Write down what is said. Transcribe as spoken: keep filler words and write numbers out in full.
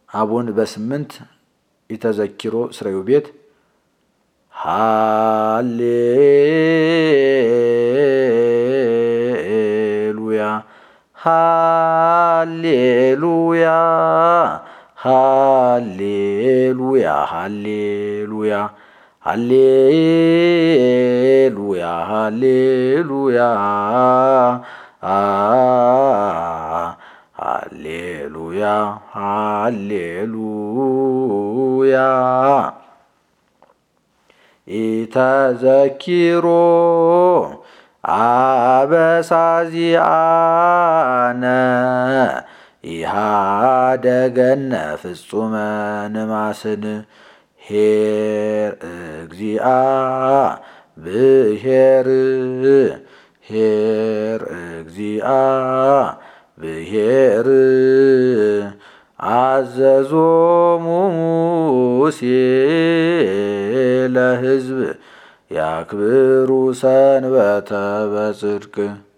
አቡን በስምንት ኢተዘኪሮ ስረዩ ቤት ሃሌሉያ ሃሌሉያ ሃሌሉያ ሃሌሉያ ሃሌሉያ ሃሌሉያ ሃሌሉያ ሃሌሉያ ኢተዘኪሮ አበሳዚአነ ኢሃደገነ ፍጹመ ንማስን ኄር እግዚአ ብሔር ኄር እግዚአ ብሔር አዘዞሙ ሙሴ ለሕዝብ ያክብሩ ሰንበተ በጽድቅ